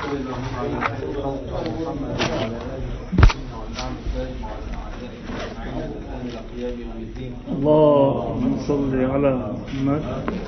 اللهم صل على محمد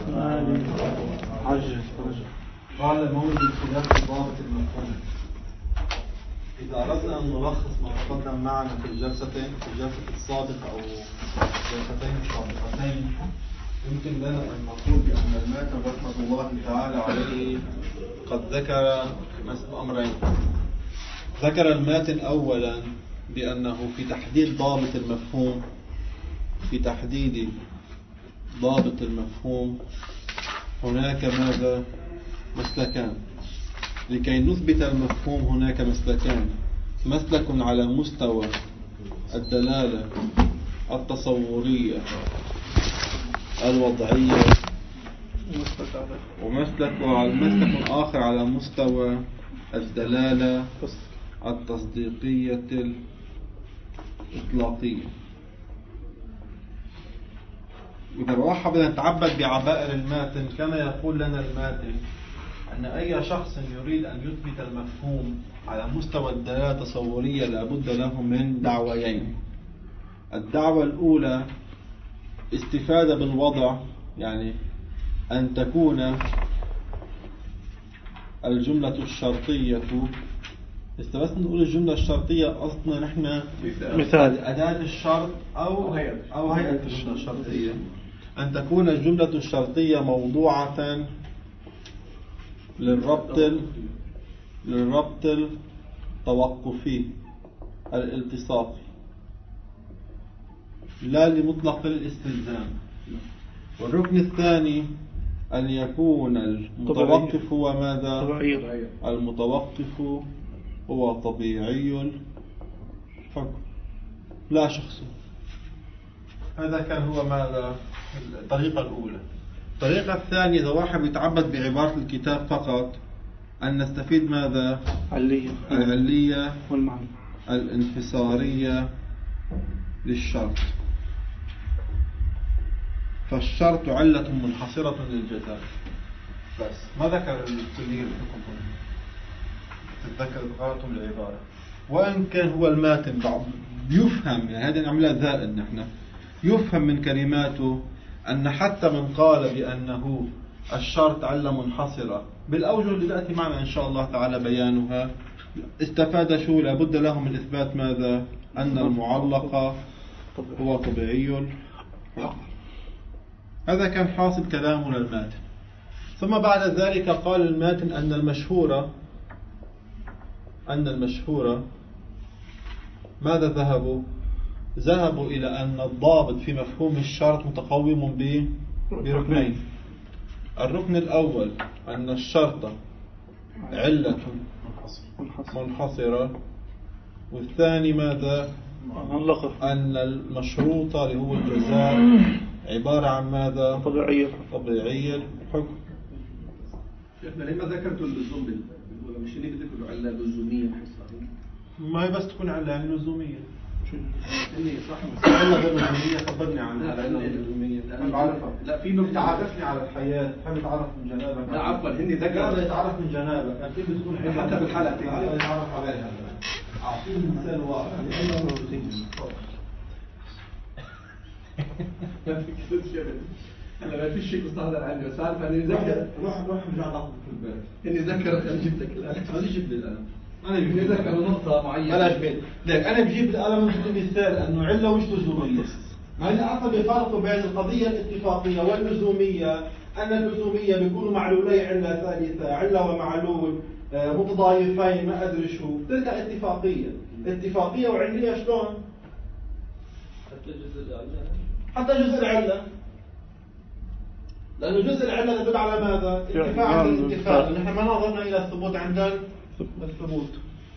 عجل. قال مولد خلاف ضابط المفهوم. إذا أردنا أن نلخص ما تقدم معنا في الجلسة السابقة أو الجلستين السابقتين، يمكن لنا أن نقول بأن الماتن رحمة الله تعالى عليه قد ذكر أمرين. ذكر الماتن أولا بأنه في تحديد ضابط المفهوم هناك ماذا؟ مسلكان. لكي نثبت المفهوم هناك مسلكان: مسلك على مستوى الدلالة التصورية الوضعية، ومسلك آخر على مستوى الدلالة التصديقية الإطلاقية. إذا واحد بدنا نتعبد بعبائر الماتن، كما يقول لنا الماتن أن أي شخص يريد أن يثبت المفهوم على مستوى الدلالة التصورية لابد له من دعويين. الدعوة الأولى استفادة بالوضع، يعني أن تكون الجملة الشرطية، بس نقول الجملة الشرطية أصلا نحن مثال أداة الشرط أو هيئة الجملة الشرطية، أن تكون الجملة الشرطية موضوعة للربط التوقفي الالتصاقي، لا لمطلق الاستلزام. والركن الثاني أن يكون المتوقف هو ماذا؟ المتوقف هو طبيعي الحكم لا شخصي. هذا كان هو ماذا؟ الطريقة الأولى. الطريقة الثانية إذا واحد يتعبد بعبارة الكتاب فقط، أن نستفيد ماذا؟ العلية والمعنى الانحصارية للشرط. فالشرط علة منحصرة للجزاء. بس ما ذكر الكلية الحكم، تتذكر قراءتم العبارة. وإن كان هو الماتن بعض يفهم، يعني هذا نعملها زائد، نحن يفهم من كلماته أن حتى من قال بأنه الشرط علة منحصرة بالأوجه اللي تأتي معنا إن شاء الله تعالى بيانها، استفاد شو؟ لابد له من إثبات ماذا؟ أن المعلق هو طبيعي. هذا كان حاصل كلامه للماتن. ثم بعد ذلك قال الماتن أن المشهورة ماذا ذهبوا إلى أن الضابط في مفهوم الشرط متقوم بركنين. الركن الأول أن الشرط علة منحصرة، والثاني ماذا؟ أن المشروط اللي هو الجزاء عبارة عن ماذا؟ طبيعي الحكم. شيخنا لما ذكرت اللزوم ولا مش اللي بذكروا علة لزومية؟ ما هي بس تكون علة يعني لزومية. إني صح علة لزومية خبرني عنها. علة لزومية أنا بعرفها. لا في نقطة تعرفني على الحياة، حابب أتعرف من جنابك. لا عفوا هني ذكر. لا يتعرف من جنابك، أكيد بتكون حتى بالحالتين يتعرف عليها. أعطيني مثال واحد. هلا ما في شيء مستحضر عني، بس عارف اني ذكر. روح رجع ضغط في البيت. اني ذكر خليني جبت لك القلم. خليني جيب لي القلم. انا بجيب لك نقطة معينة. بلاش بيت. ليك أنا بجيب القلم مثل مثال أنه علة وش لزومية. ما اللي أعطى بفرق بين القضية الاتفاقية واللزومية، أن اللزومية بيكونوا معلولي علة ثالثة، علة ومعلول متضايفين، ما أدري شو. تلك اتفاقية وعلية شلون؟ حتى جزء العلة. لأنه جزء العلة يدل على ماذا؟ اتفاق عند الاتفاق. نحن ما نظرنا إلى الثبوت عند الثبوت.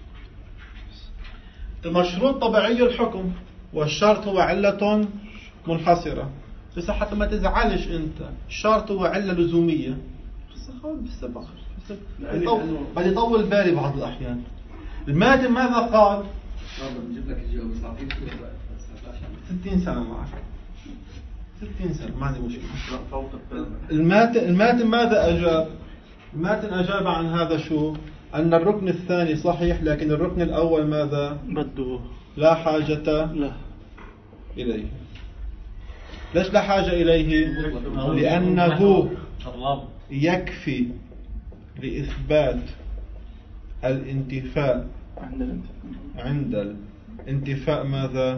المشروط طبيعي الحكم، والشرط هو علة منحصرة. بس حتى ما تزعلش أنت، الشرط هو علة لزومية. بس خالص بالسبق. بدي يطول بالي بعض الأحيان. الماتن ماذا قال؟ بجيب لك الجواب بس أعطيك 60 سنة معك. 60 سنة ما عندي مشكلة. الماتن ماذا أجاب؟ الماتن أجاب عن هذا شو؟ أن الركن الثاني صحيح، لكن الركن الأول ماذا؟ بده لا حاجة لا. إليه. ليش لا حاجة إليه؟ لأنه يكفي لإثبات الانتفاء عند الانتفاء ماذا؟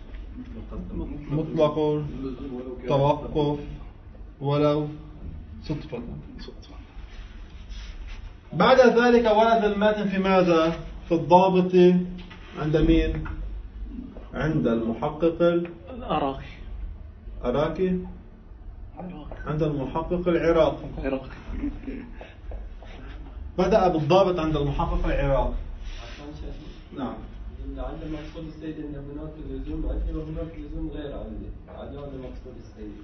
مطلق توقف ولو صدفة. بعد ذلك ورد المتن في ماذا؟ في الضابط عند مين؟ عند المحقق العراقي، عند المحقق العراقي. بدأ بالضابط عند المحقق العراقي. نعم. عند المقصود السيد ان هناك لزوم عندي وهناك لزوم غير عندي. هذا المقصود السيد.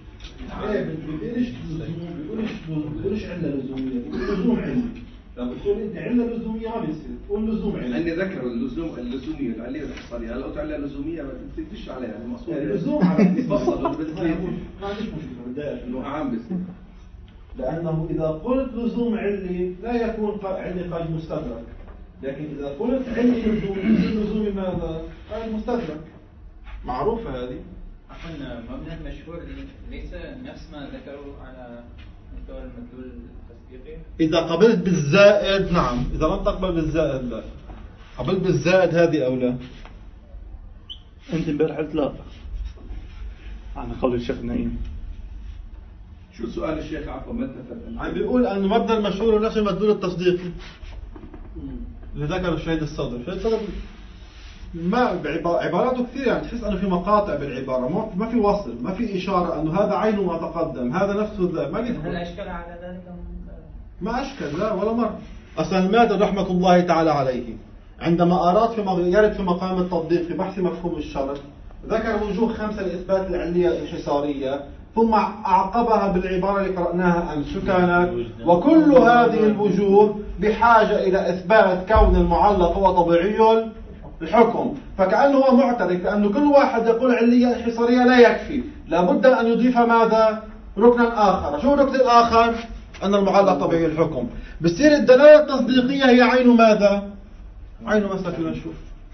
بيقولش عندنا لزوميه، بيقول لزوم عندي. لما تقول انت عندنا لزوميه ما بيصير، تقول لزوم عندي. عندي ذكر اللزوميه العليه والحصريه، هلا قلت عليها لزوميه ما تكتبش عليها، يعني مقصود اللزوم على تفصل ما عنديش مشكله بدايه عام بس. لانه اذا قلت لزوم علي لا يكون علي قد مستدرك، لكن اذا قلت علي لزوم ماذا؟ قد مستدرك. معروفه هذه. أخونا مبنى المشهور ليس نفس ما ذكروا على مستوى المدلول التصديقي. إذا قبلت بالزائد نعم، إذا لم تقبل بالزائد لا. قبلت بالزائد هذه أو لا؟ أنت امبارح قلت لا على قول الشيخ نعيم. شو سؤال الشيخ؟ عفوا ما اتفق. عم بيقول أن مبنى المشهور نفس المدلول التصديقي اللي ذكر الشهيد الصدر. الشهيد الصدر ما عباراته كثير، يعني تحس أنه في مقاطع بالعبارة، ما في وصل، ما في إشارة أنه هذا عين ما تقدم، هذا نفسه ذا، ما يدخل. هل أشكل على ذلك؟ ما أشكل لا ولا مرة. أصلا المادة رحمة الله تعالى عليه عندما أراد يرد في مقام التطبيق في بحث مفهوم الشرط ذكر وجوه 5 لإثبات العلية الانحصارية، ثم أعقبها بالعبارة اللي قرأناها أمس. شو كانت؟ وكل هذه الوجوه بحاجة إلى إثبات كون المعلق هو طبيعي الحكم. فكأنه هو معترف لأنه كل واحد يقول علية انحصارية لا يكفي، لابد أن يضيف ماذا؟ ركنا آخر. شو الركن الآخر؟ أن المعلق طبيعي الحكم. بتصير الدلالة التصديقية هي عين ماذا؟ عين مسلك نشوف.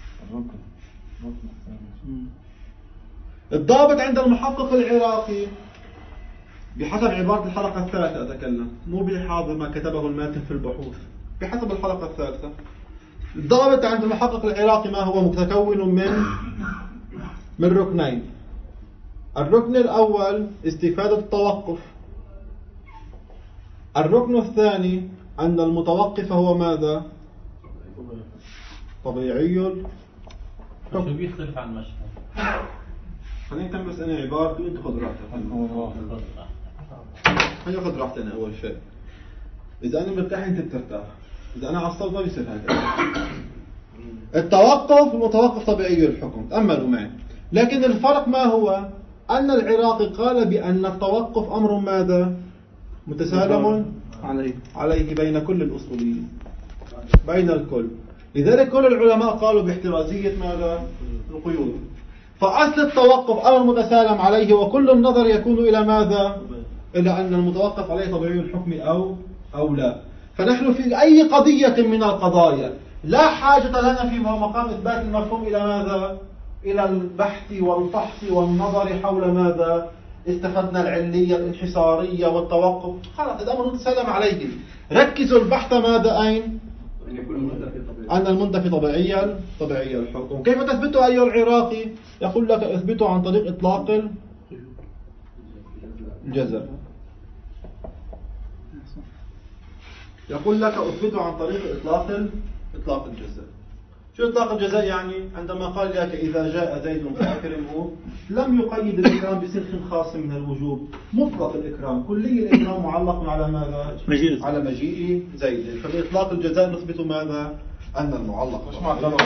الضابط عند المحقق العراقي بحسب عبارة الحلقة الثالثة أتكلم، مو بحاضر ما كتبه الماتن في البحوث، بحسب الحلقة الثالثة. الضابط عند المحقق العراقي ما هو؟ متكون من ركنين. الركن الأول استفادة التوقف. الركن الثاني أن المتوقف هو ماذا؟ طبيعي. شو بيختلف عن المشهور؟ خليني كم بس أنا عبارتي وأنت خذ راحتك. خليني خذ راحتي أنا أول شيء. إذا أنا مرتاح أنت بترتاح، إذا أنا عصبت ما بيصير هكذا. التوقف المتوقف طبيعي الحكم، تأملوا معي. لكن الفرق ما هو؟ أن العراقي قال بأن التوقف أمر ماذا؟ متسالم عليه بين كل الأصوليين، بين الكل. لذلك كل العلماء قالوا باحترازية ماذا؟ القيود. فأصل التوقف أمر متسالم عليه، وكل النظر يكون إلى ماذا؟ إلى أن المتوقف عليه طبيعي الحكم أو لا. فنحن في أي قضية من القضايا لا حاجة لنا في مقام إثبات المفهوم إلى ماذا؟ إلى البحث والفحص والنظر حول ماذا؟ استفدنا العلية الانحصارية والتوقف، خلاص الأمر متسالم عليه. ركزوا البحث ماذا؟ أين؟ أن المنتفي طبيعي الحكم. كيف تثبته أيها العراقي؟ يقول لك اثبته عن طريق إطلاق الجزاء. يقول لك اثبته عن طريق إطلاق الجزاء. شو إطلاق الجزاء يعني؟ عندما قال لك إذا جاء زيد فأكرمه لم يقيد الإكرام بسلخ خاص من الوجوب، مطلق الإكرام، كلي الإكرام معلق على ماذا؟ على مجيء زيد. فبإطلاق الجزاء نثبت ماذا؟ أن المعلق مش معتبر.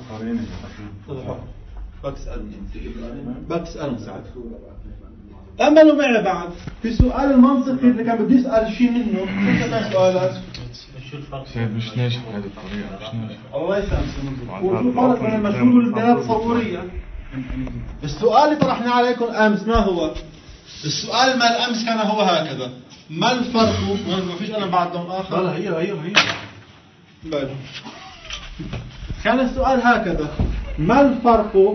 بكسألني سعد. أملوا معي بعد في سؤال المنطقي اللي كان بدي يسأل شيء منه. كيف كان سؤالك؟ مش ناجح بهذه الطريقة، مش ناجح. الله يسامحك. وشو فرق بين المشهور والدلالة التصورية؟ السؤال اللي طرحنا عليكم أمس ما هو؟ السؤال مال أمس كان هو هكذا: ما الفرق؟ ما فيش أنا بعد لون آخر؟ لا هي بل. كان السؤال هكذا: ما الفرق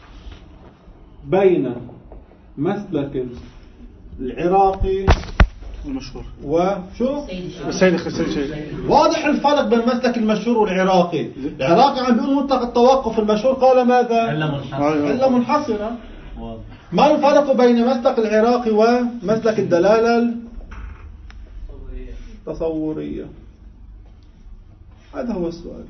بين مسلك العراقي المشهور وشو؟ السيد شيء واضح الفرق بين المسلك المشهور والعراقي. العراقي عم بيقول مطلق التوقف، المشهور قال ماذا؟ إلا منحصرة. ما الفرق بين مسلك العراقي ومسلك الدلالة التصورية؟ هذا هو السؤال.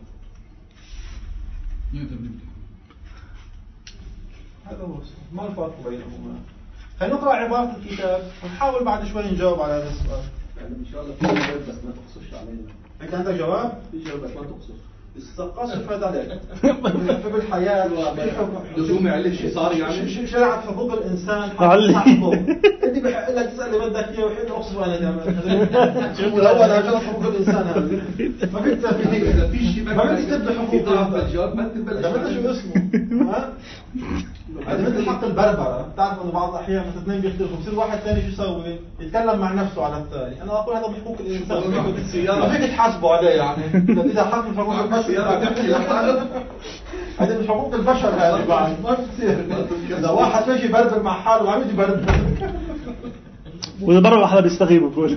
هذا هو السؤال. ما الفرق بينهما؟ خلينا نقرأ عبارة الكتاب ونحاول بعد شوي نجاوب على هذا السؤال. يعني إن شاء الله في جواب بس ما تقصرش علينا. أنت عندك جواب؟ في جواب بس ما تقصر. القصر فاد عليك. بالحياة لزوم عليه صار يعني شرعت حقوق الإنسان حقه. أنت بحق لك تسأل اللي بدك إياه وحين أقصر أنا كمان. شوف الأول هجرة حقوق الإنسان هذا. ما بدك إذا في شيء ما بدك تبدأ حقوق الجواب ما تبلش. ده ما شو اسمه؟ ها؟ هذا مثل حق البربرة. تعرف إنه بعض الأحيان مثل اثنين بيختلفوا بصير واحد ثاني شو يسوي؟ يتكلم مع نفسه على الثاني. أنا أقول هذا من حقوق الإنسان. ما فيك تحاسبه عليه يعني. إذا حق من حقوق البشر هذا من حقوق البشر هذه بعد ما بتصير. إذا واحد فيش يبربر مع حاله ما بيجي يبربر. وإذا بربر حدا بيستغيب بقول.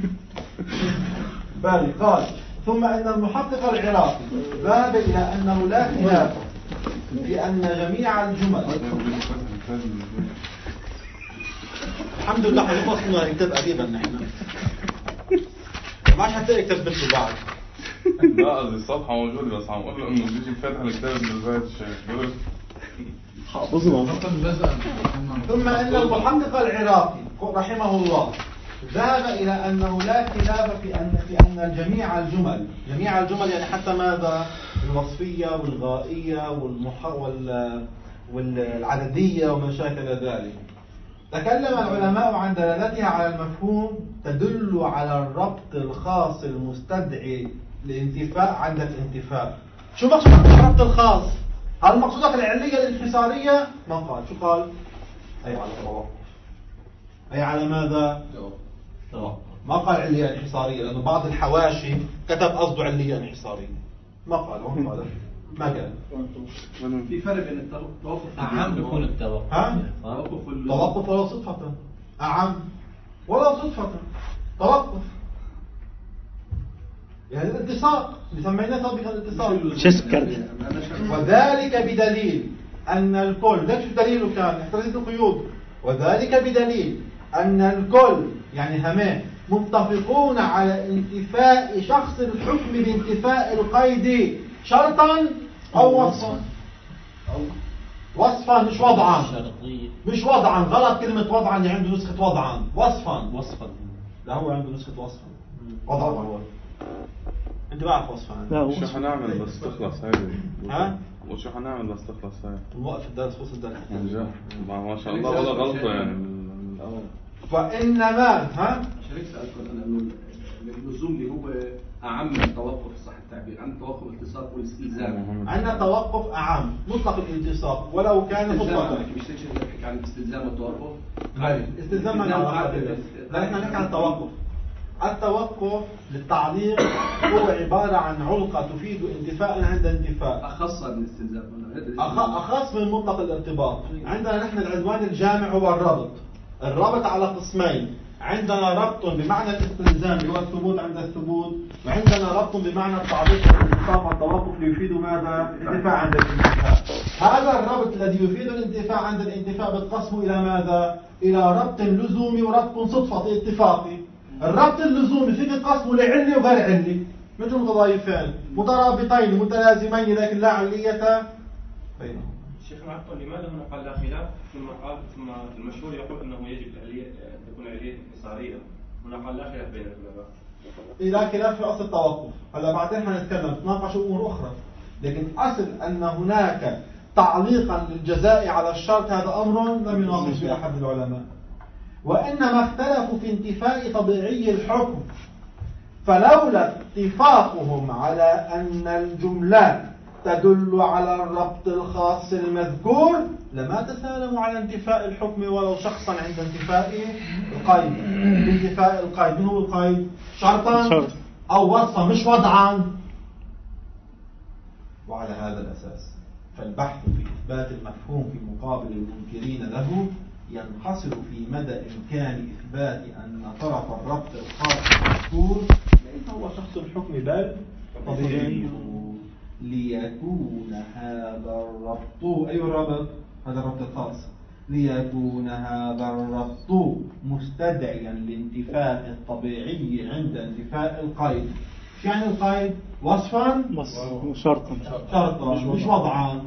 بالي قال: ثم إن المحقق العراقي ذهب إلى أنه لا خلاف في أن جميع الجمل. الحمد لله حفظنا نكتب أديبا نحن. ما عادش حتلاقي كتبت له بعد. لا قصدي الصفحة موجودة بس عم أقول له إنه بيجي فاتح الكتاب من زايد الشيخ حافظنا. ثم إن المحقق العراقي رحمه الله ذهب إلى أنه لا خلاف في أن جميع الجمل يعني حتى ماذا؟ الوصفية والغائية والعددية وما شاكل ذلك. تكلم العلماء عن دلالتها على المفهوم تدل على الربط الخاص المستدعي للانتفاء عند الانتفاء. شو مقصود الربط الخاص؟ هل مقصودك العلية الانحصارية؟ ما قال. شو قال؟ أي على التوقف. أي على ماذا؟ توقف. ما قال علية انحصارية لأنه بعض الحواشي كتب قصده علية انحصارية. ما قال. ما قال. في فرق بين التوقف أعم بيكون التوقف. ها؟ توقف ولا صدفة. أعم ولا صدفة. توقف يعني الاتساق بسميناه طبيعة الاتساق. وذلك بدليل أن الكل. ليش دليله كان؟ احترزت القيود. وذلك بدليل أن الكل يعني همان متفقون على انتفاء شخص الحكم بانتفاء القيد شرطا أو وصفا. وصفا مش وضعا. مش وضعا. غلط كلمة وضعا اللي عنده نسخة وضعا. وصفا. لا هو عنده نسخة وصفا. وضعا هو. انت بعرف وصفا. شو حنعمل بس تخلص هاي؟ ها؟ وشو حنعمل بس تخلص هاي؟ نوقف الدرس خلص الدرس. ما شاء الله ولا غلطة يعني من الأول. فإنما ها؟ شريك سألكم أنا إنه اللزوم اللي هو أعم من التوقف صح التعبير عن توقف الالتصاق والاستلزام. عندنا توقف أعم مطلق الالتصاق ولو كان مطلقا. مش نحكي عن الاستلزام والتوقف. الاستلزام ما نعرف. لا احنا نحكي عن التوقف. التوقف للتعليق هو عبارة عن علقة تفيد انتفاء عند انتفاء. أخص من الاستلزام. أخص من مطلق الارتباط. عندنا نحن العنوان الجامع هو الربط. الربط على قسمين. عندنا ربط بمعنى الاستلزام اللي هو الثبوت عند الثبوت، وعندنا ربط بمعنى التعليق والانتفاء والتوقف ليفيد ماذا؟ الانتفاء عند الانتفاء. هذا الربط الذي يفيد الانتفاء عند الانتفاء بتقسمه إلى ماذا؟ إلى ربط لزومي وربط صدفة اتفاقي. الربط اللزومي فيك تقسمه لعلي وغير علي مثل الوظائفين مترابطين متلازمين لكن لا علية بينهم. الشيخ معطل لماذا هنا قال لا خلاف ثم المشهور يقول انه يجب ان تكون علية انحصارية، هنا قال لا خلاف بين العلماء. لا خلاف في اصل التوقف. هلا بعدين حنتكلم نتناقش امور اخرى، لكن اصل ان هناك تعليقا للجزاء على الشرط هذا امر لم يناقش به احد العلماء. وانما اختلفوا في انتفاء طبيعي الحكم، فلولا اتفاقهم على ان الجملات تدل على الربط الخاص المذكور لما تسالموا على انتفاء الحكم ولو شخصا عند انتفاء القيد. انتفاء القيد من هو القيد؟ شرطا أو وصفا مش وضعا. وعلى هذا الأساس فالبحث في إثبات المفهوم في مقابل المنكرين له ينحصر في مدى إمكان إثبات أن طرف الربط الخاص بالمذكور ليس هو شخص الحكم بل طبيعي، ليكون هذا الربط أي ربط؟ هذا الربط الخاص، ليكون هذا الربط مستدعيا لانتفاء الطبيعي عند انتفاء القيد. يعني القيد وصفا شرطا مش وضعا.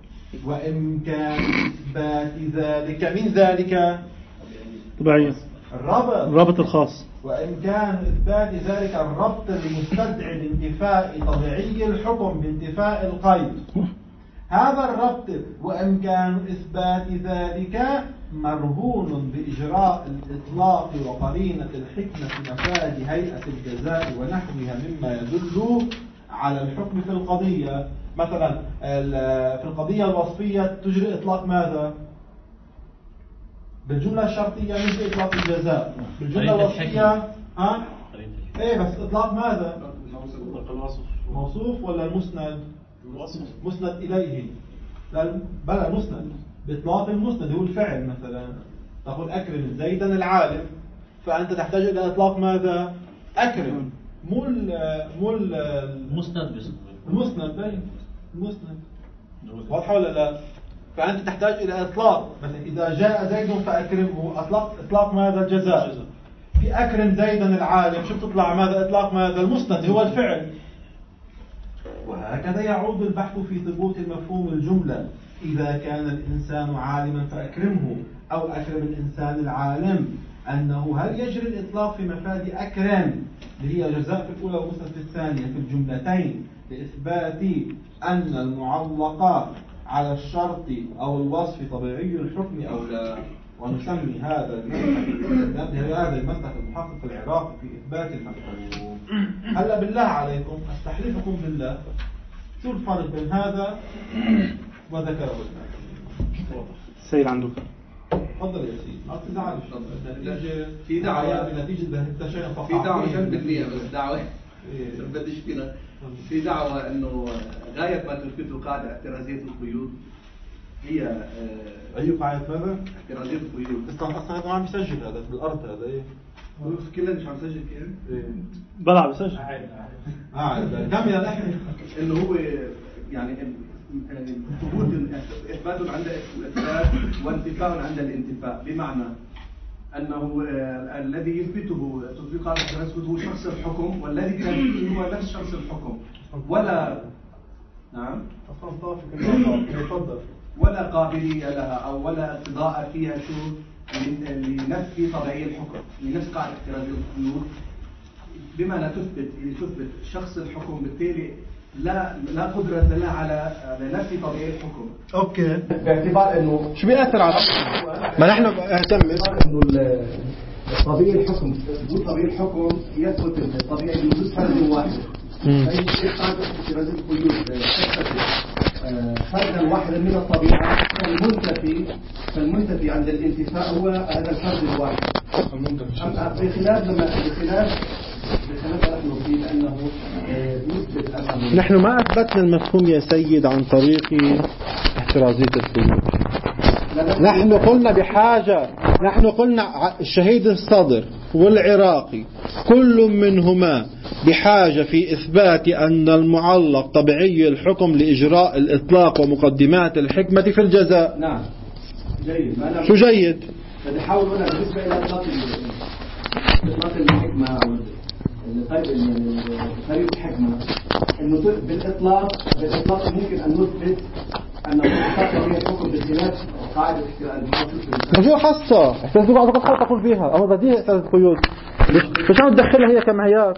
وإمكان إثبات ذلك من ذلك طبيعي الرابط الخاص، وإمكان إثبات ذلك الربط المستدعي لانتفاء طبيعي الحكم بانتفاء القيد. هذا الربط وإمكان إثبات ذلك مرهون بإجراء الإطلاق وقرينة الحكمة مفاد هيئة الجزاء ونحوها مما يدل على الحكم في القضية. مثلا في القضية الوصفية تجري إطلاق ماذا؟ بالجملة الشرطية يجري إطلاق الجزاء، بالجملة الوصفية إيه بس إطلاق ماذا؟ موصوف ولا المسند؟ مسند إليه، لا بلا مسند، بإطلاق المسند هو الفعل. مثلا تقول أكرم زيدا العالم، فأنت تحتاج إلى إطلاق ماذا؟ أكرم، مو المسند المسند واضحة ولا لا؟ فأنت تحتاج إلى إطلاق. مثلا إذا جاء زيد فأكرمه، إطلاق ماذا؟ الجزاء. في أكرم زيدا العالم شو بتطلع ماذا؟ إطلاق ماذا؟ المسند هو الفعل. وهكذا يعود البحث في ثبوت المفهوم الجملة. إذا كان الإنسان عالما فأكرمه، أو أكرم الإنسان العالم، أنه هل يجري الإطلاق في مفاد أكرم اللي هي جزاء في الأولى ومسند في الثانية في الجملتين لإثبات أن المعلق على الشرط أو الوصف طبيعي الحكم أو لا. ونسمي هذا المسلك المحقق العراقي في إثبات المفهوم. هلا بالله عليكم أستحلفكم بالله، شو الفرق بين هذا وذكره السيد عندك؟ تفضل يا سيدي، ما تزعلش. في دعوة بنتيجة التشيع في دعوة جنب النية، بس دعوة بديش فينا. في دعوة إنه غاية ما تلفته قاعدة احترازية القيود هي أي قاعدة ماذا؟ احترازية القيود. أصلا هذا ما عم يسجل، هذا بالأرض هذا إيه؟ كلنا مش عم نسجل كيف؟ بلع بسجل. كمل الأحمد. إنه هو يعني ثبوت إثبات عند الإثبات وانتفاء عند الانتفاء، بمعنى أنه الذي يثبته تطبيق هذا الاحتراز هو شخص الحكم، والذي كان يثبته هو نفس شخص الحكم، ولا نعم ولا قابلية لها أو ولا اقتضاء فيها شو لنفي طبيعي الحكم، لنفس قاعدة احتراز القيود. بما لا تثبت شخص الحكم، بالتالي لا قدرة لها على نفي طبيعي الحكم. اوكي، باعتبار انه شو بيأثر على ما نحن اعتمد انه طبيعي الحكم، وجود طبيعي الحكم يثبت الطبيعي بوجود فرد واحد. فهي قاعدة احتراز القيود فردا واحدا من الطبيعة، فالمنتفي عند الانتفاء هو هذا الفرد الواحد. بخلاف نحن في لأنه يثبت أنه نحن ما أثبتنا المفهوم يا سيد عن طريق احترازية القيود. نحن قلنا بحاجة، نحن قلنا الشهيد الصدر والعراقي كل منهما بحاجة في إثبات أن المعلق طبيعي الحكم لإجراء الإطلاق ومقدمات الحكمة في الجزاء. نعم جيد. شو جيد؟ نحاول هنا بالنسبة إلى إطلاق الحكمة أو طريق الحكمة، إنه بالإطلاق ممكن أن نثبت أنه طبيعي الحكم بخلاف قاعدة احتراز. شو حصة؟ احترازية بعض قد تقول فيها أمر بديهي احترازية القيود. شو تدخلها هي كمعيار؟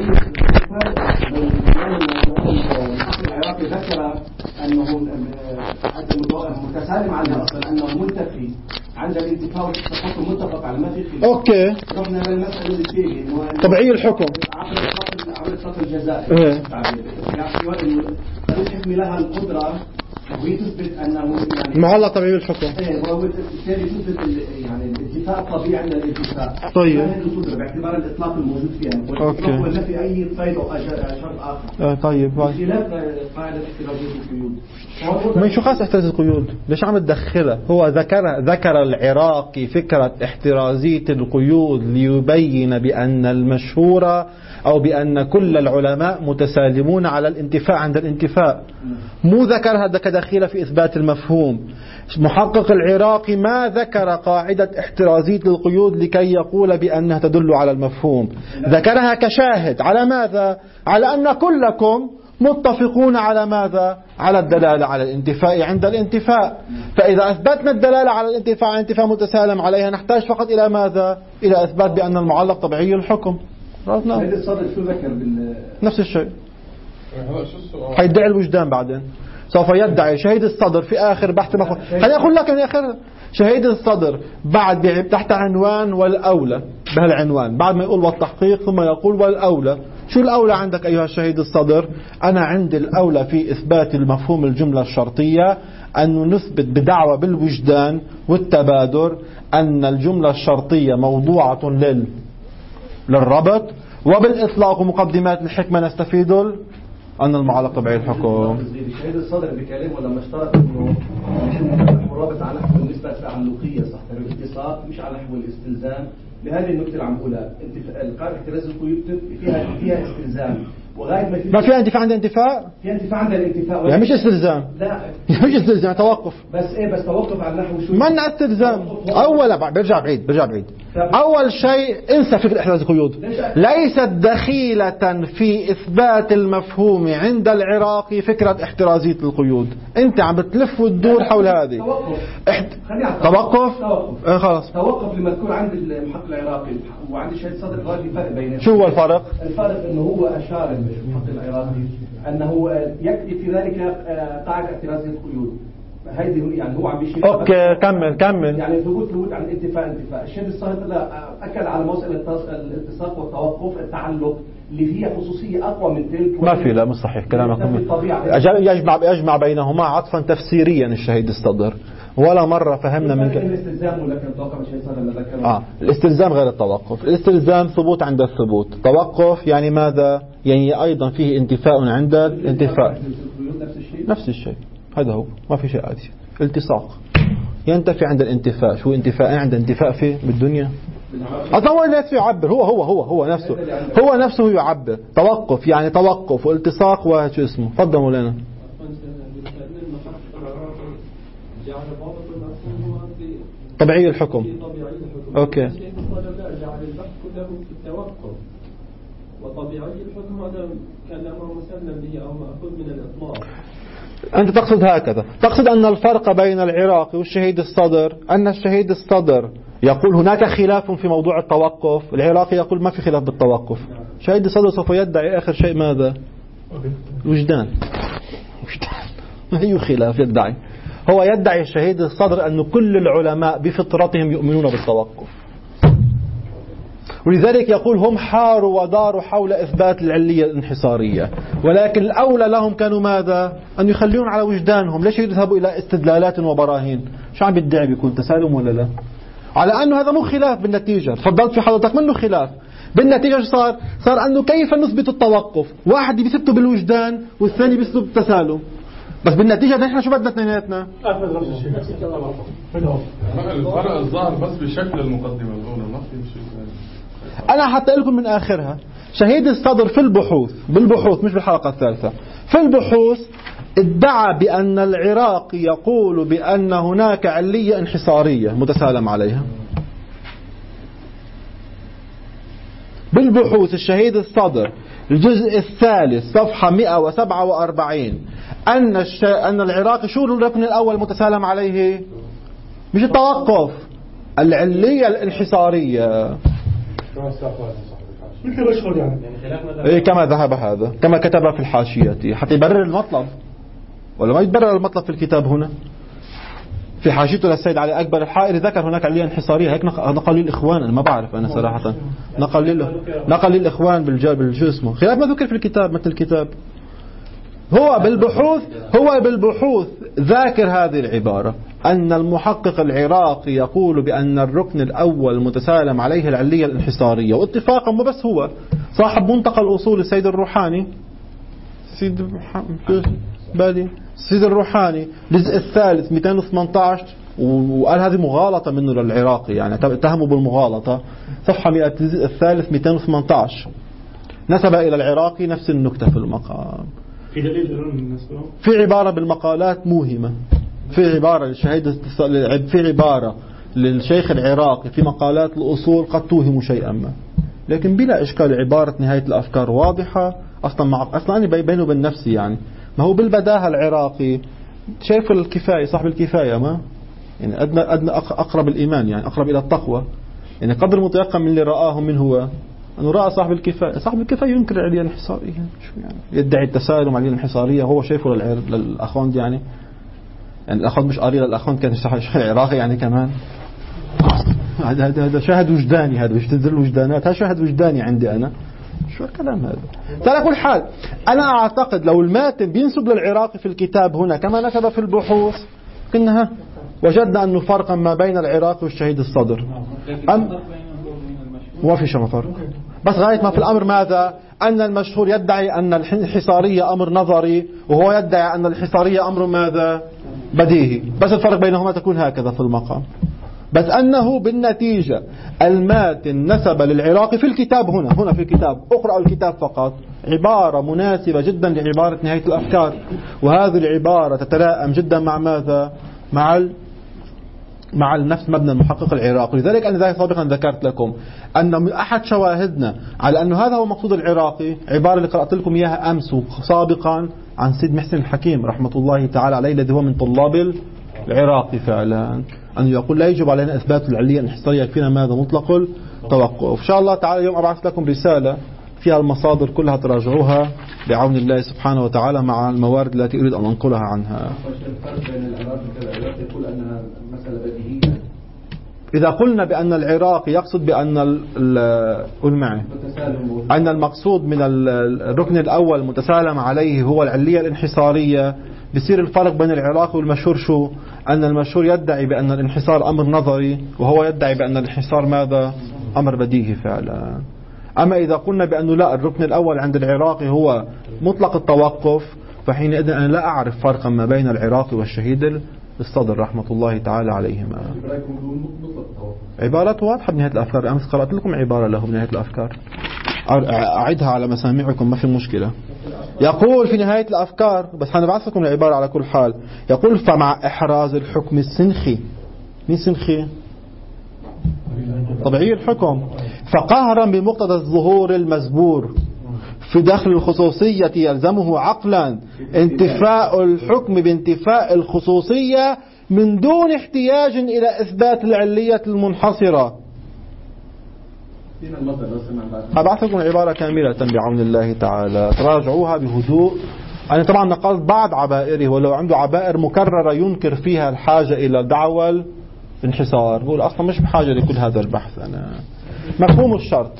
العراقي ذكر أنه متسالم عنها أصلا، أنه منتفي عند الانتفاء والحكم متفق على ما في خلاف. أوكي. رحنا للمسألة اللي فيه طبيعي الحكم عبر السطر الجزائي. يعني الحكم لها القدرة وهي تثبت أنه يعني المعلق طبيعي الحكم. وهو بالتالي تثبت يعني الاتفاق الطبيعي عند الاتفاق. طيب. هذه الصدر باعتبار الإطلاق الموجود فيها. أوكي. ولا في أي قيد أو شرط آخر. طيب. بخلاف قاعدة احترازية القيود. من شو خاص احتراز القيود؟ ليش عم تدخلها؟ هو ذكر العراقي فكرة احترازية القيود ليبين بأن المشهورة أو بأن كل العلماء متسالمون على الانتفاء عند الانتفاء. مو ذكرها كدخيلة في إثبات المفهوم. محقق العراقي ما ذكر قاعدة احترازية القيود لكي يقول بأنها تدل على المفهوم، ذكرها كشاهد على ماذا؟ على أن كلكم متفقون على ماذا؟ على الدلالة على الانتفاء عند الانتفاء. فإذا أثبتنا الدلالة على الانتفاء عن انتفاء متسالم عليها نحتاج فقط إلى ماذا؟ إلى إثبات بأن المعلق طبيعي الحكم. هذا الصدر شو ذكر نفس الشيء. حيدعي الوجدان بعدين. سوف يدعي شهيد الصدر في آخر بحث مفهوم. خليني أقول لك في آخر شهيد الصدر بعد تحت عنوان والأولى بهالعنوان بعد ما يقول والتحقيق ثم يقول والأولى. شو الأولى عندك أيها الشهيد الصدر؟ أنا عندي الأولى في إثبات المفهوم الجملة الشرطية أن نثبت بدعوى بالوجدان والتبادر أن الجملة الشرطية موضوعة للربط، وبالإطلاق ومقدمات الحكمة نستفيد أن المعلق طبيعي الحكم. شهيد الصدر بكلامه لما اشترط أنه مرابط على نحو النسبة التعلقية صح الاتساق مش على نحو الاستلزام. لهذه النقطة اللي عم بقولها القاعدة احتراز القيود فيها استلزام وغاية ما فيها انتفاع عند انتفاء. فيها انتفاع عند الانتفاء يعني مش استلزام. لا مش استلزام توقف. بس توقف على نحو شو منع استلزام. أولا برجع بعيد. أول شيء انسى فكرة احتراز القيود. ليست دخيلة في إثبات المفهوم عند العراقي فكرة احترازية القيود. أنت عم بتلف وتدور حول هذه. توقف. خلاص. توقف المذكور عند المحقق العراقي وعند الشهيد الصدر غاية الفرق بينهم. شو هو الفرق؟ الفرق إنه هو أشار المحقق العراقي أنه يكفي في ذلك قاعدة احترازية القيود. هيدي يعني هو عم بيشير. اوكي كمل. يعني ثبوت عن انتفاء. الشهيد الصدر لا أكد على موضوع الاتساق والتوقف التعلق اللي فيها خصوصية أقوى من تلك. ما في لا مش صحيح كلامك. يجمع بينهما عطفا تفسيريا الشهيد الصدر. ولا مرة فهمنا من الاستلزام ولا كان توقف الشهيد الصدر اللي ذكره. الاستلزام غير التوقف. الاستلزام ثبوت عند الثبوت. توقف يعني ماذا؟ يعني أيضا فيه انتفاء عند الانتفاء. نفس الشيء. هذا هو ما في شيء عادي. التصاق ينتفي عند الانتفاء. شو انتفاء عند انتفاء فيه بالدنيا؟ هو نفسه يعبر. هو نفسه يعبر. توقف يعني توقف والتصاق وشو اسمه. تفضل مولانا. طبيعي الحكم. اوكي. وطبيعي الحكم هذا كلامه مسلم به او مأخوذ من الإطلاق. أنت تقصد هكذا. تقصد أن الفرق بين العراقي والشهيد الصدر أن الشهيد الصدر يقول هناك خلاف في موضوع التوقف، العراقي يقول ما في خلاف بالتوقف. شهيد الصدر سوف يدعي آخر شيء ماذا؟ الوجدان. ما هي خلاف يدعي. هو يدعي الشهيد الصدر أن كل العلماء بفطرتهم يؤمنون بالتوقف، ولذلك يقول هم حاروا وداروا حول إثبات العلية الانحصارية، ولكن الأولى لهم كانوا ماذا؟ أن يخلون على وجدانهم. ليش يذهبوا إلى استدلالات وبراهين؟ شو عم بيدعي؟ بيكون تسالم ولا لا؟ على أنه هذا مو خلاف بالنتيجة. تفضلت في حضرتك منه خلاف بالنتيجة. صار أنه كيف نثبت التوقف؟ واحد بيثبته بالوجدان والثاني بيثبته بالتسالم. بس بالنتيجة نحن شو بدنا اثنيناتنا؟ الفرق الظاهر بس بشكل المقدمة الأولى ما في شيء. أنا حتى لكم من آخرها. شهيد الصدر في بالبحوث مش بالحلقة الثالثة، في البحوث ادعى بأن العراقي يقول بأن هناك علية انحصارية متسالم عليها. بالبحوث الشهيد الصدر الجزء الثالث صفحة 147 أن العراقي شو الركن الأول متسالم عليه؟ مش التوقف، العلية الانحصارية. كما ذهب هذا، كما كتب في الحاشية حتى يبرر المطلب، ولا ما يتبرر المطلب في الكتاب هنا. في حاشيته للسيد علي أكبر الحائري ذكر هناك علية انحصارية. هيك نقل لي الإخوان. أنا ما بعرف أنا صراحة. نقل لي الإخوان بالجو اسمه خلاف ما ذكر في الكتاب مثل الكتاب. هو بالبحوث ذاكر هذه العبارة أن المحقق العراقي يقول بأن الركن الأول المتسالم عليه العلية الانحصارية، واتفاقا وبس هو صاحب منتقى الأصول السيد الروحاني السيد الروحاني الجزء الثالث 218، وقال هذه مغالطة منه للعراقي، يعني اتهموا بالمغالطة. صفحة 100 الجزء الثالث 218 نسب إلى العراقي نفس النكتة في المقام. في دليل بالنسبة في عبارة بالمقالات موهمة، في عبارة للشيخ العراقي في مقالات الأصول قد توهم شيئا ما، لكن بلا إشكال عبارة نهاية الأفكار واضحة. أصلا أنا بينه وبين نفسي، يعني ما هو بالبداهة العراقي شايف الكفاية، صاحب الكفاية، ما يعني أدنى أقرب الإيمان، يعني أقرب إلى التقوى، يعني قدر متيقن من اللي رآه من هو أنه رأى صاحب الكفاية. صاحب الكفاية ينكر العلية الانحصارية، شو يعني يدعي التسالم على العلية الانحصارية، هو شايفه للأخوان، يعني الأخوان مش قاري للأخوان، كان الشيخ العراقي يعني كمان هذا شاهد وجداني، هذا مش تنزل وجدانات، هذا شاهد وجداني عندي أنا. شو الكلام هذا؟ على كل حال أنا أعتقد لو الماتن بينسب للعراقي في الكتاب هنا كما نسب في البحوث كنا وجدنا أنه فرقا ما بين العراقي والشهيد الصدر. ما في شيء فرق، بس غاية ما في الأمر ماذا؟ أن المشهور يدعي أن الانحصارية أمر نظري، وهو يدعي أن الانحصارية أمر ماذا؟ بديهي. بس الفرق بينهما تكون هكذا في المقام، بس أنه بالنتيجة الماتن نسب للعراقي في الكتاب هنا في الكتاب، اقرأوا الكتاب فقط، عبارة مناسبة جدا لعبارة نهاية الأفكار، وهذه العبارة تتلائم جدا مع ماذا؟ مع نفس مبنى المحقق العراقي. لذلك أنا سابقا ذكرت لكم أن أحد شواهدنا على أنه هذا هو مقصود العراقي عبارة اللي قرأت لكم إياها أمس سابقا عن سيد محسن الحكيم رحمة الله تعالى عليه، الذي هو من طلاب العراقي فعلا، أنه يقول لا يجب علينا إثبات العلية الانحصارية، يكفينا ماذا؟ مطلق التوقف. إن شاء الله تعالى اليوم أبعث لكم رسالة فيها المصادر كلها تراجعوها بعون الله سبحانه وتعالى مع الموارد التي أريد أن أنقلها عنها. إذا قلنا بأن العراقي يقصد بأن قل معي أن المقصود من الركن الأول المتسالم عليه هو العلية الانحصارية، بيصير الفرق بين العراقي والمشهور شو؟ أن المشهور يدعي بأن الانحصار أمر نظري، وهو يدعي بأن الانحصار ماذا؟ أمر بديهي فعلا. أما إذا قلنا بأنه لا، الركن الأول عند العراقي هو مطلق التوقف، فحينئذ أنا لا أعرف فرقا ما بين العراقي والشهيد الصدر رحمة الله تعالى عليهما. عبارات واضحة بنهاية الأفكار، أمس قرأت لكم عبارة له بنهاية الأفكار، أعيدها على مسامعكم ما في مشكلة. يقول في نهاية الأفكار، بس هنبعث لكم العبارة على كل حال، يقول فمع إحراز الحكم السنخي. مين سنخي؟ طبيعي الحكم. فقهرا بمقتضى الظهور المزبور في دخل الخصوصية يلزمه عقلا انتفاء الحكم بانتفاء الخصوصية من دون احتياج إلى إثبات العلية المنحصرة. أبعث لكم العبارة كاملة بعون الله تعالى، تراجعوها بهدوء. أنا طبعا نقلت بعض عبائره، ولو عنده عبائر مكررة ينكر فيها الحاجة إلى دعوى الانحصار، بقول أصلا مش بحاجة لكل هذا البحث. أنا مفهوم الشرط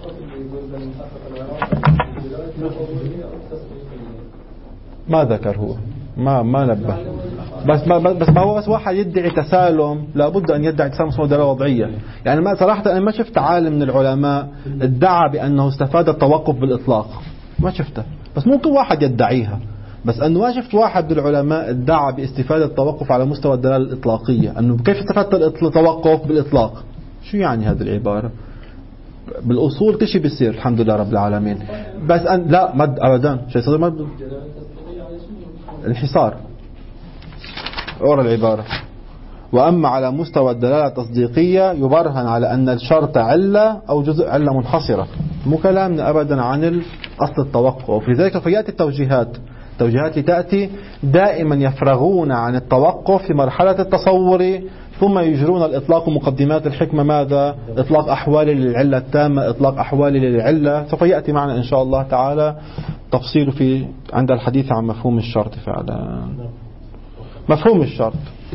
ما ذكر، هو ما نبه، بس ما هو بس واحد يدعي تسالم لابد أن يدعي تسالم صورة دلالة وضعية. يعني ما صراحة أنا ما شفت عالم من العلماء ادعى بأنه استفاد التوقف بالإطلاق، ما شفته، بس ممكن واحد يدعيها، بس أنه ما شفت واحد من العلماء ادعى باستفادة التوقف على مستوى الدلالة الإطلاقية، أنه كيف استفدت التوقف بالإطلاق. شو يعني هذه العبارة؟ بالأصول كل شيء بيصير الحمد لله رب العالمين، بس لا مد أبدا شيء صدر مد الانحصار ورا العبارة. وأما على مستوى الدلالة التصديقية يبرهن على أن الشرط علة أو جزء علة منحصرة، مو كلامنا أبدا عن أصل التوقف. لذلك فيأتي التوجيهات لتأتي دائما يفرغون عن التوقف في مرحلة التصور، ثم يجرون الإطلاق مقدمات الحكمة ماذا؟ إطلاق أحوالي للعلة التامة، إطلاق أحوالي للعلة. سوف يأتي معنا إن شاء الله تعالى تفصيل عند الحديث عن مفهوم الشرط فعلا. مفهوم الشرط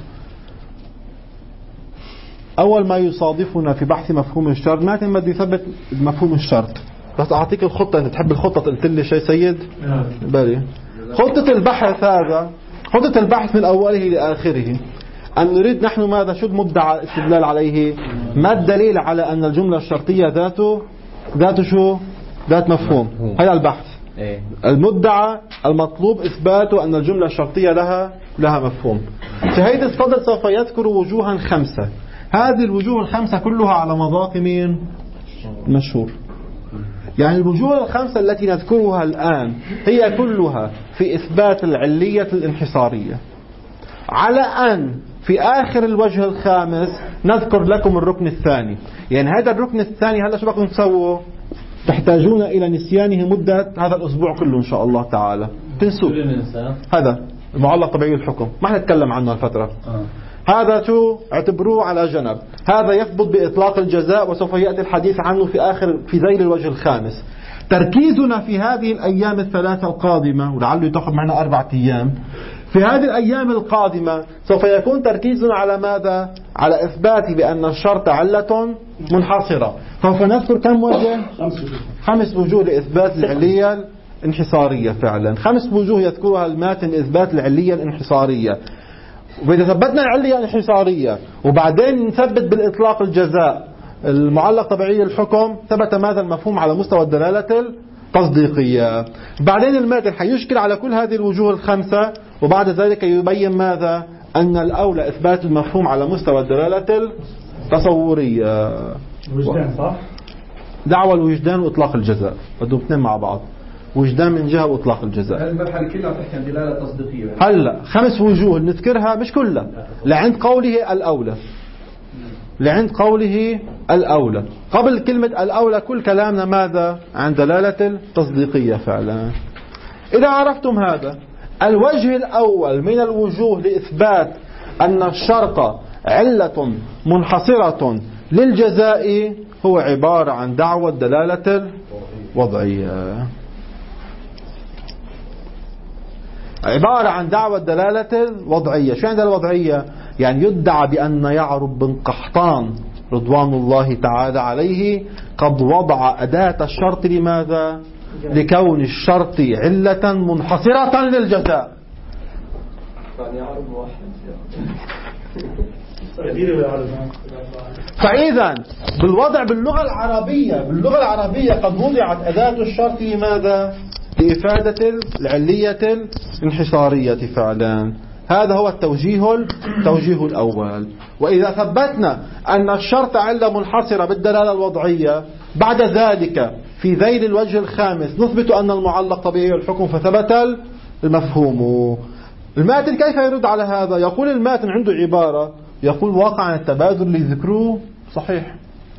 أول ما يصادفنا في بحث مفهوم الشرط، ما تم يثبت مفهوم الشرط. بس أعطيك الخطة، أنت تحب الخطة؟ قلت لي شيء سيد بالي. خطة البحث هذا خطة البحث من أوله لآخره أن نريد نحن ماذا؟ شو المدعى الاستدلال عليه؟ ما الدليل على أن الجملة الشرطية ذات شو؟ ذات مفهوم. هذا البحث. المدعى المطلوب إثباته أن الجملة الشرطية لها مفهوم. شهيد الصدر سوف يذكر وجوها 5. هذه الوجوه ال5 كلها على مذاق مين؟ المشهور. يعني الوجوه ال5 التي نذكرها الآن هي كلها في إثبات العلية الانحصارية، على أن في آخر الوجه الخامس نذكر لكم الركن الثاني. يعني هذا الركن الثاني هلا شو بدكم تسووا؟ تحتاجون إلى نسيانه مدة هذا الأسبوع كله إن شاء الله تعالى. تنسوا هذا المعلق طبيعي الحكم، ما حنتكلم عنه الفترة. هذا شو اعتبروه على جنب. هذا يثبت بإطلاق الجزاء وسوف يأتي الحديث عنه في ذيل الوجه الخامس. تركيزنا في هذه الأيام الثلاثة القادمة، ولعله تأخذ معنا 4 أيام، في هذه الأيام القادمة سوف يكون تركيزنا على ماذا؟ على إثبات بأن الشرط علة منحصرة. سوف نذكر كم وجه؟ 5 وجوه لإثبات العلية الانحصارية. فعلا 5 وجوه يذكرها الماتن لإثبات العلية الانحصارية. وإذا ثبتنا العلية الانحصارية وبعدين نثبت بالإطلاق الجزاء المعلق طبيعي الحكم، ثبت ماذا؟ المفهوم على مستوى الدلالة التصديقية. بعدين الماتن حيشكل على كل هذه الوجوه ال5، وبعد ذلك يبين ماذا؟ أن الأولى إثبات المفهوم على مستوى الدلالة التصورية. وجدان صح؟ دعوة الوجدان وإطلاق الجزاء بدهم 2 مع بعض. وجدان من جهة وإطلاق الجزاء. المرحلة كلها بتحكي عن دلالة تصديقية. هلا 5 وجوه نذكرها مش كلها، لعند قوله الأولى. لعند قوله الأولى. قبل كلمة الأولى كل كلامنا ماذا؟ عن دلالة التصديقية فعلا. إذا عرفتم هذا، الوجه الأول من الوجوه لإثبات أن الشرط علة منحصرة للجزاء هو عبارة عن دعوة دلالة الوضعية. عبارة عن دعوة دلالة الوضعية. شو عندها الوضعية؟ يعني يدعى بأن يعرب بن قحطان رضوان الله تعالى عليه قد وضع أداة الشرط لماذا؟ لكون الشرط علة منحصرة للجزاء. فإذا بالوضع باللغة العربية قد وضعت أداة الشرط لماذا؟ لإفادة العلية الانحصارية فعلا. هذا هو التوجيه الأول. وإذا ثبتنا أن الشرط علة منحصرة بالدلالة الوضعية، بعد ذلك في ذيل الوجه الخامس نثبت أن المعلق طبيعي الحكم فثبت المفهوم. الماتن كيف يرد على هذا؟ يقول الماتن عنده عبارة يقول واقع التبادل اللي ذكروه صحيح.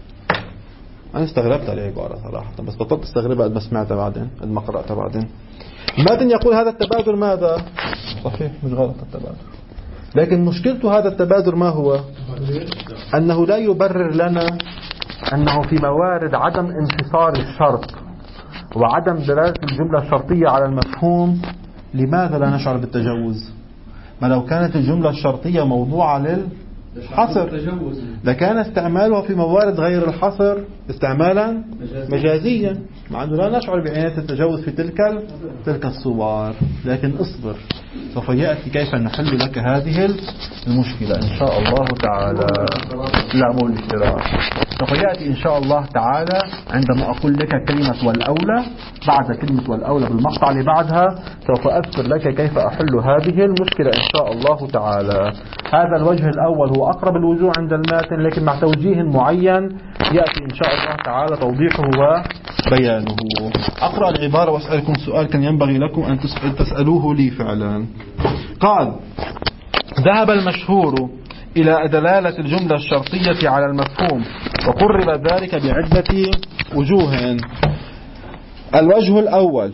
أنا استغربت على العبارة صراحة، بس بطلت استغربها قد ما سمعتها بعدين، قد ما قرأتها بعدين. الماتن يقول هذا التبادل ماذا؟ صحيح، مش غلط التبادل. لكن مشكلته هذا التبادل ما هو؟ أنه لا يبرر لنا أنه في موارد عدم انحصار الشرط وعدم دلالة الجملة الشرطية على المفهوم لماذا لا نشعر بالتجوز؟ ما لو كانت الجملة الشرطية موضوعة للحصر لكان استعمالها في موارد غير الحصر استعمالا مجازيا، مع أنه لا نشعر بعناية التجوز في تلك الصور. لكن اصبر، سوف يأتي كيف نحل لك هذه المشكلة إن شاء الله تعالى. لا مو الاشتراك، سوف يأتي إن شاء الله تعالى عندما أقول لك كلمة والأولى. بعد كلمة والأولى بالمقطع اللي بعدها سوف أذكر لك كيف أحل هذه المشكلة إن شاء الله تعالى. هذا الوجه الأول هو أقرب الوجوه عند الماتن، لكن مع توجيه معين يأتي إن شاء الله تعالى توضيحه وبيانه. أقرأ العبارة وأسألكم سؤال كان ينبغي لكم أن تسألوه لي فعلا. قال: ذهب المشهور إلى دلالة الجملة الشرطية على المفهوم وقرب ذلك بعدة وجوه. الوجه الأول،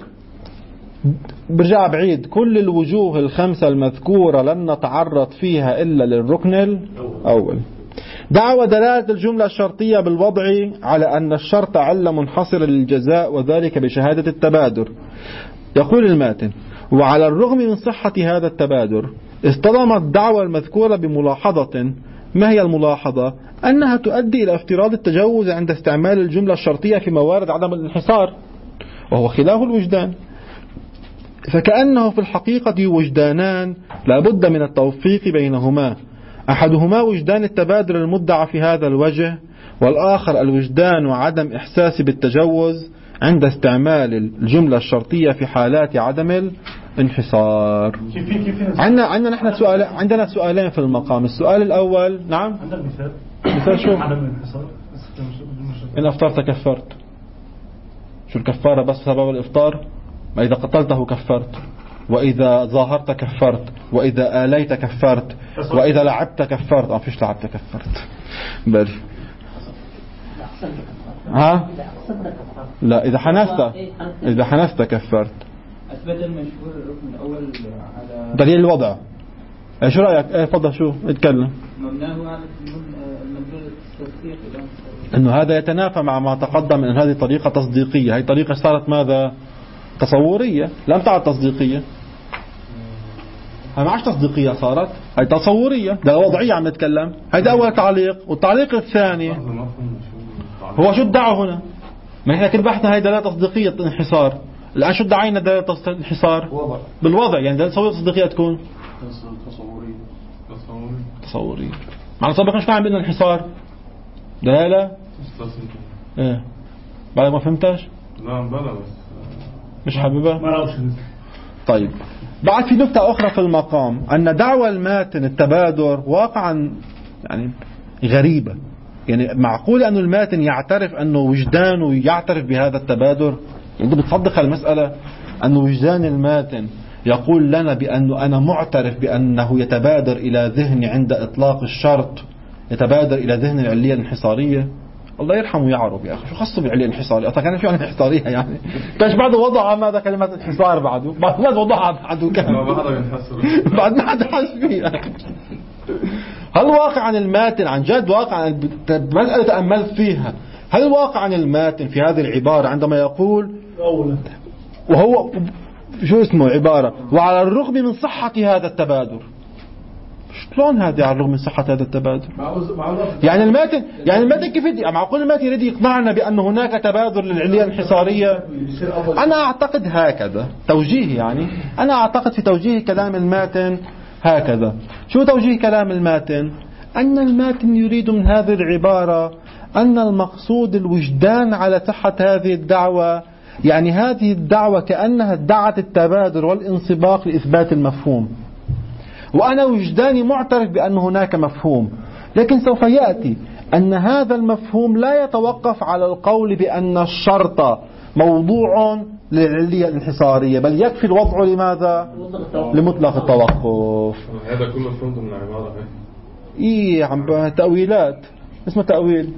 برجع بعيد، كل الوجوه الخمسة المذكورة لن نتعرض فيها إلا للركن الأول. دعوى دلالة الجملة الشرطية بالوضع على أن الشرط علة منحصرة للجزاء وذلك بشهادة التبادر. يقول الماتن: وعلى الرغم من صحة هذا التبادر اصطدمت الدعوى المذكورة بملاحظة. ما هي الملاحظة؟ أنها تؤدي إلى افتراض التجوز عند استعمال الجملة الشرطية في موارد عدم الانحصار، وهو خلاف الوجدان. فكأنه في الحقيقة وجدانان لا بد من التوفيق بينهما، أحدهما وجدان التبادل المدعى في هذا الوجه، والآخر الوجدان وعدم إحساس بالتجوز عند استعمال الجملة الشرطية في حالات عدم الانحصار. عندنا نحن سؤال، عندنا سؤالين في المقام. السؤال الأول، نعم، عندك مثال شو؟ عدم الانحصار. إن أفطرت كفرت. شو الكفارة؟ بس سبب الإفطار؟ ما إذا قتلته كفرت، وإذا ظاهرت كفرت، وإذا آليت كفرت، وإذا لعبت كفرت. فيش لعبت كفرت بل ها؟ لا، إذا حنست كفرت. أثبت المشهور الركن الأول على دليل الوضع. شو رأيك؟ تفضل، شو اتكلم. مبناه على المدلول التصديق، إنه هذا يتنافى مع ما تقدم، إن هذه طريقة تصديقية. هي طريقة صارت ماذا؟ تصورية، لم تعد تصديقية. هي ما عادش تصديقية، صارت هي تصورية. ده وضعية عم نتكلم. هيدا أول تعليق. والتعليق الثاني هو شو ادعوا هنا؟ ما احنا كل بحثنا هي دلالة تصديقية انحصار. الآن شو ادعينا دلالة انحصار؟ بالوضع. يعني دلالة تصديقية تكون تصورية. معنى سابقا شو عم بدنا انحصار؟ دلالة ايه. بعد ما فهمتش؟ لا بلا بس مش حاببها؟ ما راوش. طيب، بعد في نقطة أخرى في المقام، أن دعوى الماتن التبادر واقعا يعني غريبة. يعني معقول أن الماتن يعترف أنه وجدانه يعترف بهذا التبادر؟ يعني بتصدق المسألة أن وجدان الماتن يقول لنا بأنه أنا معترف بأنه يتبادر إلى ذهني عند إطلاق الشرط، يتبادر إلى ذهن العلية الانحصارية؟ الله يرحمه يعرب يا أخي، شو خصه بالعلية الانحصارية؟ أصلا كان شو يعني انحصارية يعني؟ كاش بعده وضع ماذا كلمة انحصار بعده؟ بعد ما وضعها بعده كان بعد ما حدا حس فيها. هل واقعا الماتن عن جد واقعا مسألة تأملت فيها، هل واقعا الماتن في هذه العبارة عندما يقول وهو شو اسمه عبارة وعلى الرغم من صحة هذا التبادل؟ شلون هذا على الرغم من صحة هذا التبادل؟ يعني الماتن كيف معقول الماتن يريد يقنعنا بأن هناك تبادل للعلية الانحصارية؟ أنا أعتقد هكذا توجيه، يعني أنا أعتقد في توجيه كلام الماتن هكذا. شو توجيه كلام الماتن؟ أن الماتن يريد من هذه العبارة أن المقصود الوجدان على صحة هذه الدعوة. يعني هذه الدعوة كأنها ادعت التبادل والانصباق لإثبات المفهوم، وأنا وجداني معترف بأن هناك مفهوم، لكن سوف يأتي أن هذا المفهوم لا يتوقف على القول بأن الشرط موضوع للعلية الانحصارية، بل يكفي الوضع لماذا؟ لمطلق التوقف. هذا كله فهمته من العبارة. إيه عم تأويلات. اسمه تأويل،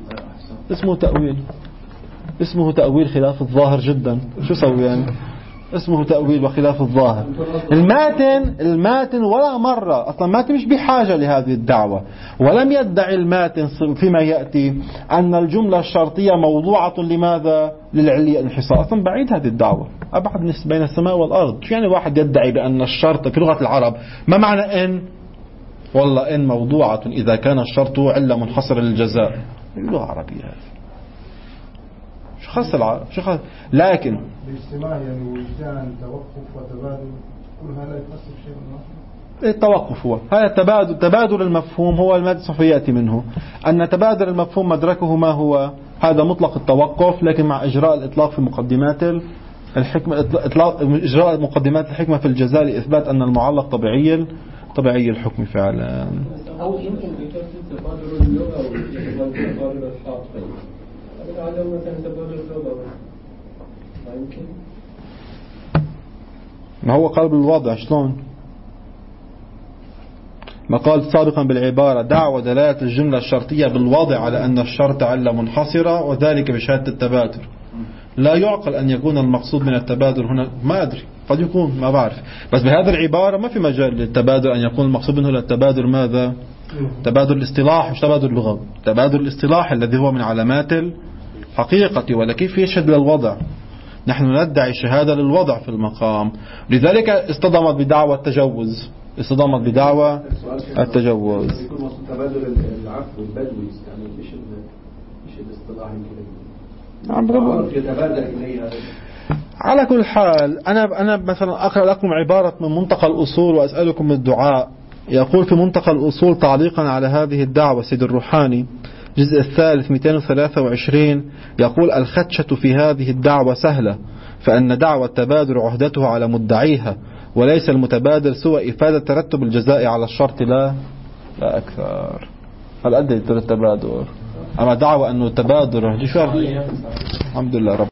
اسمه تأويل خلاف الظاهر جدا. شو سوي يعني؟ اسمه تأويل وخلاف الظاهر. الماتن ولا مرة أصلا الماتن مش بحاجة لهذه الدعوة، ولم يدعي الماتن فيما يأتي أن الجملة الشرطية موضوعة لماذا؟ للعلية الانحصار. أصلا بعيد هذه الدعوة، أبعد بين السماء والأرض. شو يعني واحد يدعي بأن الشرط في لغة العرب ما معنى إن؟ والله إن موضوعة إذا كان الشرط علة منحصرة للجزاء. اللغة العربية هذه شو خص العرب؟ شو خص؟ لكن باجتماع يعني وجدان توقف وتبادل، كل هذا يخص شيء من النص. التوقف هو هذا التبادل. تبادل المفهوم هو المادة سوف يأتي منه أن تبادل المفهوم مدركه ما هو؟ هذا مطلق التوقف، لكن مع إجراء الإطلاق في مقدمات الحكمة، إجراء مقدمات الحكمة في الجزاء لإثبات أن المعلق طبيعي الحكم فعلا. أو يمكن تبادل اللغة وتبادل الشرط. هذا مثلا تبادل اللغة ما يمكن. ما هو قال بالوضع شلون؟ ما قال سابقا بالعبارة دعوة دلالة الجملة الشرطية بالوضع على أن الشرط علة منحصرة وذلك بشهادة التبادل. لا يعقل أن يكون المقصود من التبادل هنا، ما أدري، قد يكون، ما بعرف، بس بهذه العبارة ما في مجال للتبادل أن يكون المقصود منه للتبادل ماذا؟ تبادل الاصطلاح، مش تبادل اللغوي. تبادل الاصطلاح الذي هو من علامات الحقيقة. ولا كيف يشهد للوضع؟ نحن ندعي شهادة للوضع في المقام، لذلك اصطدمت بدعوى التجوز. يكون تبادل العفو البدوي، يعني مش الاصطلاح الكلمي. يتبادل إليه هذا. على كل حال أنا مثلا أقرأ لكم عبارة من منطقة الأصول وأسألكم الدعاء. يقول في منطقة الأصول تعليقا على هذه الدعوة سيد الروحاني جزء الثالث 223 يقول: الخدشة في هذه الدعوة سهلة، فأن دعوة التبادل عهدته على مدعيها، وليس المتبادل سوى إفادة ترتب الجزاء على الشرط لا أكثر. هل أدى التبادل؟ أما دعوة أنه التبادل الحمد لله رب